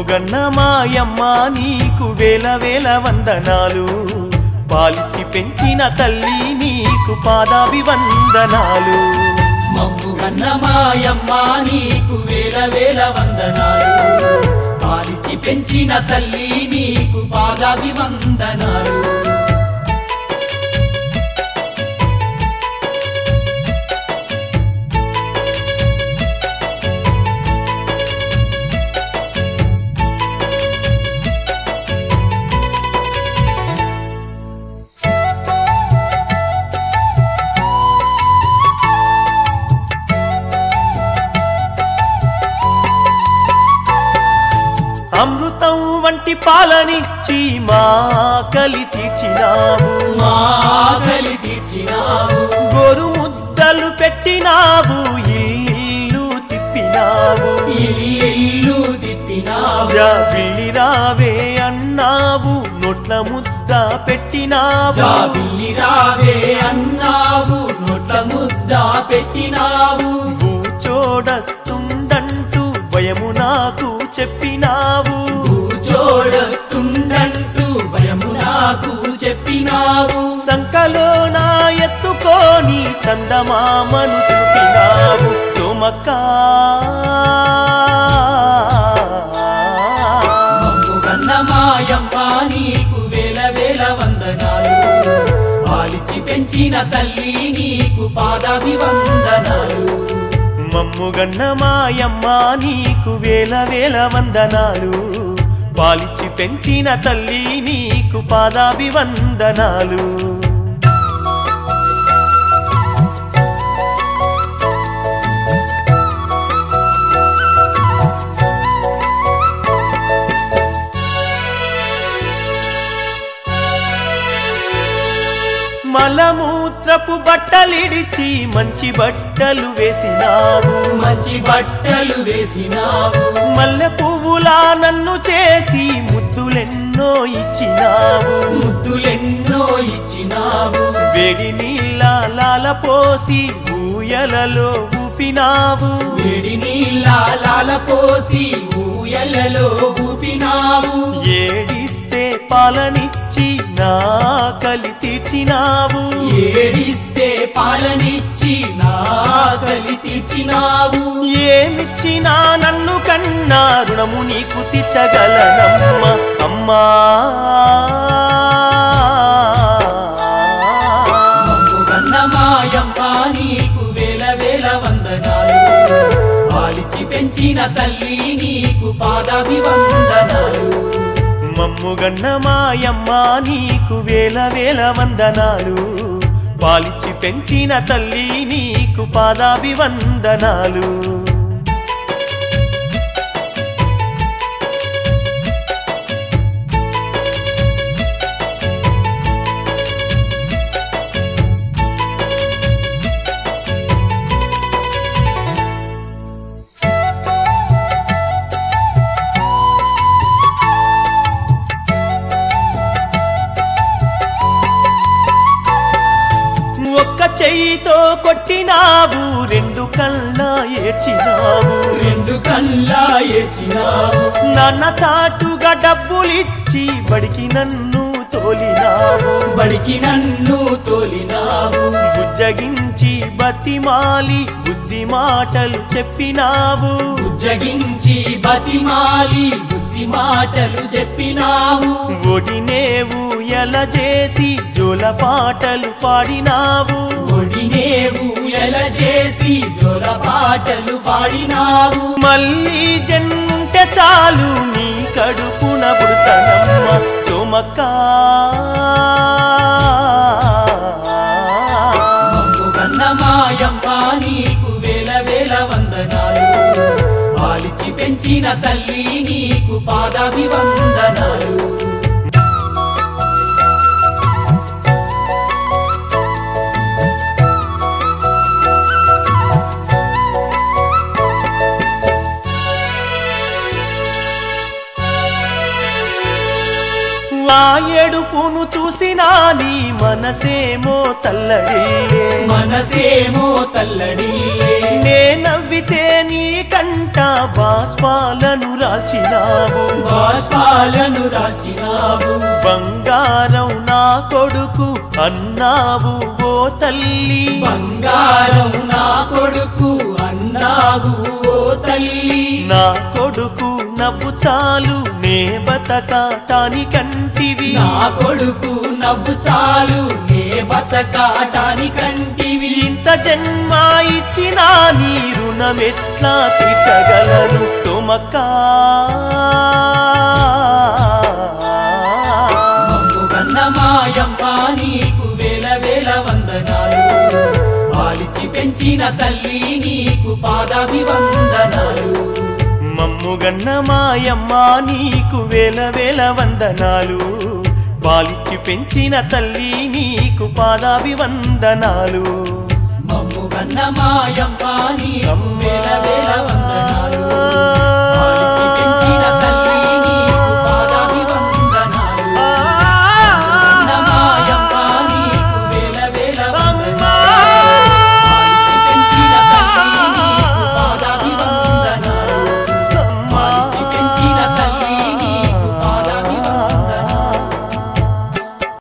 మమ్ముగన్న మాయమ్మ నీకు వేల వేల వందనాలు, పాలిచ్చి పెంచిన తల్లి నీకు పాదాభివందనాలు. మమ్ముగన్న మాయమ్మ నీకు వేల వేల వందనాలు, పాలిచ్చి పెంచిన తల్లి నీకు పాదాభివందనాలు. అమృతం వంటి పాలనిచ్చి మా ఆకలి తీర్చినావు, మా ఆకలి తీర్చినావు. గోరు ముద్దలు పెట్టినావు, ఇల్లు తిప్పినావు, ఇల్లు తిప్పినావు. జాబిల్లి రావే అన్నావు, నోట్ల ముద్ద పెట్టినావు, జాబిల్లి రావే అన్నావు, నోట్ల ముద్ద పెట్టినావు. చూడస్తుందంటూ భయము నాకు చెప్పినావు, చూడస్తుందంటూ భయము నాకు చెప్పినావు. సంకలో నా ఎత్తుకొని చందమామను చూపినావు సోమక్క. మమ్ముగన్న మాయమ్మ నీకు వేల వేల వందనాలు, పాలిచ్చి పెంచిన తల్లి నీకు పాదాభివందనాలు. మమ్ముగన్న మాయమ్మ నీకు వేల వేల వందనాలు, పాలిచ్చి పెంచిన తల్లి నీకు పాదాభివందనాలు. మలమూత్రపు బట్టలిడిచి మంచి బట్టలు వేసినావు, మంచి బట్టలు వేసినావు. మల్లె పువ్వులా నన్ను చేసి ముద్దులెన్నో ఇచ్చినావు, ముద్దులెన్నో ఇచ్చినావు. వేడి నీళ్ళ లాల పోసి ఊయలలో ఊపినావు, వేడి నీళ్ళ లాల పోసి ఊయలలో ఊపినావు. ఏడిస్తే పాలనిచ్చి నా ఆకలి తీర్చినావు, ఏడిస్తే పాలనిచ్చి నా ఆకలి తీర్చినావు. ఏమిచ్చినా నన్ను కన్నా రుణము నీకు తీర్చగలనమ్మ అమ్మా. మమ్ముగన్న మాయమ్మ నీకు వేల వేల వందనాలు, పాలిచ్చి పెంచిన తల్లి నీకు పాదాభివందనాలు. మమ్ముగన్న మాయమ్మ నీకు వేల వేల వందనాలు, పాలిచ్చి పెంచిన తల్లి నీకు పాదాభివందనాలు. ఒక్క చెయ్యితో కొట్టినావు, రెండు కళ్ళ ఏడ్చినావు, రెండు కళ్ళా ఏడ్చినావు. నాన్న చాటుగా డబ్బులిచ్చి బడికి నన్ను తోలినావు, బడికి నన్ను తోలినావు. బుజ్జగించి బతిమాలి బుద్ధి మాటలు చెప్పినావు, ఉజ్జగించి బతిమాలి బుద్ధి మాటలు చెప్పినావు. ఒడినేవు ఎలా చేసి జోల పాటలు పాడినావు, ఒడినేవు ఎలా చేసి జోల పాటలు పాడినావు. మళ్ళీ జన్ముంటే చాలు నీ కడుపున పుడతనమ్మ సోమక్క. మమ్ముగన్న మాయమ్మ నీకు వేల వేల వందనాలు, పాలిచ్చి పెంచిన తల్లి నీకు పాదాభివందనాలు. ఆ ఎడుపును నిన్ను చూసినా నీ మనసేమో తల్లడిల్లే మనసేమో తల్లడిల్లే నే నవ్వితే నీ కంట బాష్పాలను రాల్చినావు బాష్పాలను రాచినావు బంగారం నా కొడుకు అన్నావు ఓ తల్లి బంగారం నా కొడుకు అన్నావు ఓ తల్లి నా కొడుకు నవ్వు చాలు నే బతకటానికంటివి నా కొడుకు నవ్వు చాలు నే బతకాటానికంటివి ఇంత జన్మ ఇచ్చినా నీ రుణమెట్లా తీర్చగలను తోమక్కా మమ్ము కన్న మాయమ్మ నీకు వేల వేల వందనాలు పాలిచ్చి పెంచిన తల్లి నీకు పాదాభివందనాలు మమ్ముగన్న మాయమ్మ నీకు వేల వేల వందనాలు పాలిచ్చి పెంచిన తల్లి నీకు పాదాభివందనాలు మమ్ము కన్న మాయమ్మ నీకు వేల వేల